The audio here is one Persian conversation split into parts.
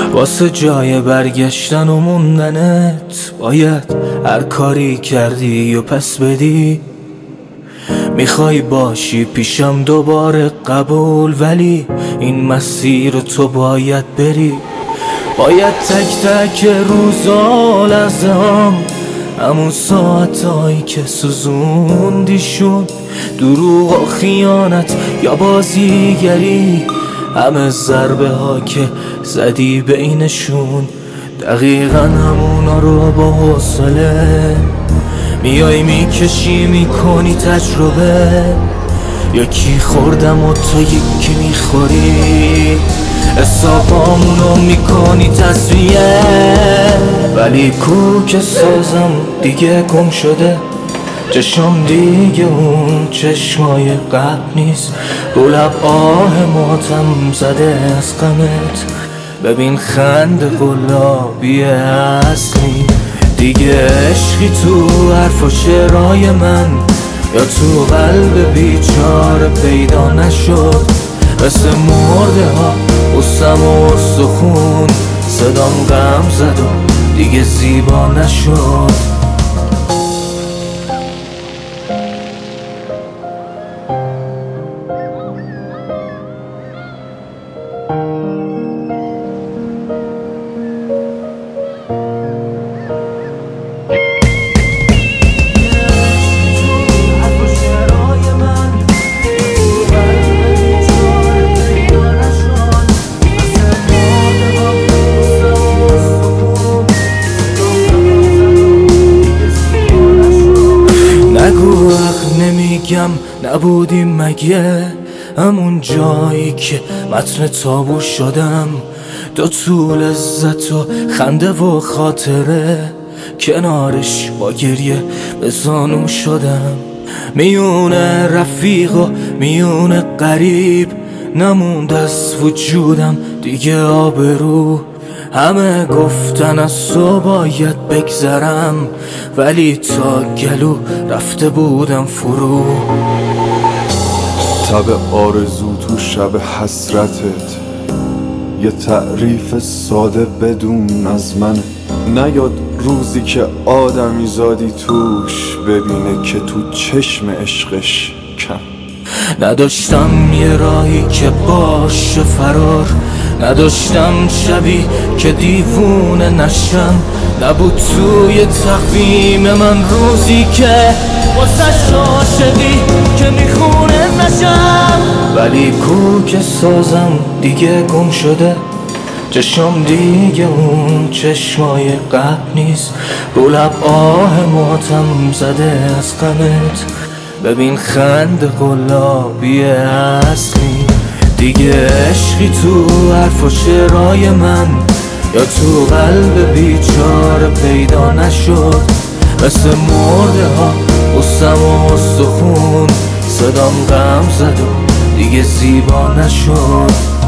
واسه جای برگشتن و موندنت باید هر کاری کردی و پس بدی. میخوای باشی پیشم دوباره قبول، ولی این مسیر رو تو باید بری. باید تک تک روزا لحظه‌ام، همون ساعتایی که سوزوندیشون، دروغ و خیانت یا بازیگری، همه ضربه ها که زدی بینشون، دقیقا همونا رو با حوصله میای میکشی میکنی تجربه. یکی خوردم و تو یکی میخوری، حسابامونو میکنی تصویه، ولی کوک سازم دیگه گم شده. چشم دیگه اون چشمای قبل نیست، رو لب آه ماتم زده از غمت. ببین خنده قلابی اصلی، دیگه عشقی تو حرف و شعرهای من یا تو قلب بیچاره پیدا نشد. مثل مرده ها قصم و استخون، صدام غم زد و دیگه زیبا نشد. نگو حق نمیگم نبودیم مگه، همون جایی که متن تابو شدم. تو لذت و خنده و خاطره، کنارش با گریه به زانو شدم. میون رفیق و میون قریب، نموند از وجودم دیگه آبرو. همه گفتن از تو باید بگذرم، ولی تا گلو رفته بودم فرو. تب آرزو تو شب حسرتت، یه تعریف ساده بدون از من. نیاد روزی که آدمی زادی توش، ببینه که تو چشم عشقش کم. نداشتم یه راهی که باشه فرار، نداشتم شبی که دیوونه نشم. نبود توی تقویم من روزی که واسه عاشقی که میخونه نشم، ولی کوک سازم دیگه گم شده. چشم دیگه اون چشمای قبل نیست، رو لب آه ماتم زده از غمت. ببین خنده قلابی اصلی، دیگه عشقی تو حرف و شعرهای من یا تو قلب بیچاره پیدا نشد. مثل مرده ها قصم و استخون، صدام غم زد و دیگه زیبا نشد.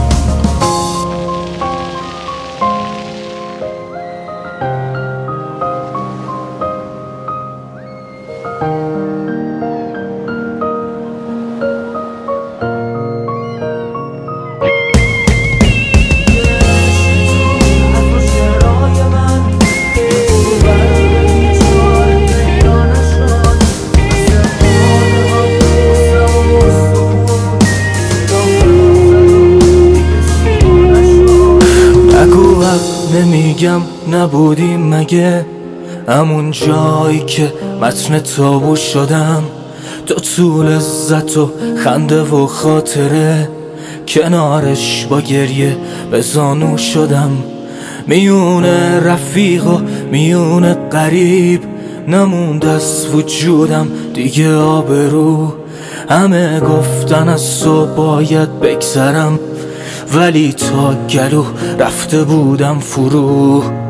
نمیگم نبودیم مگه، همون جایی که متن تابو شدم. تو لذت و خنده و خاطره، کنارش با گریه به زانو شدم. میون رفیق و میون قریب، نموند از وجودم دیگه آبرو. همه گفتن از تو باید بگذرم، ولی تا گلو رفته بودم فرو.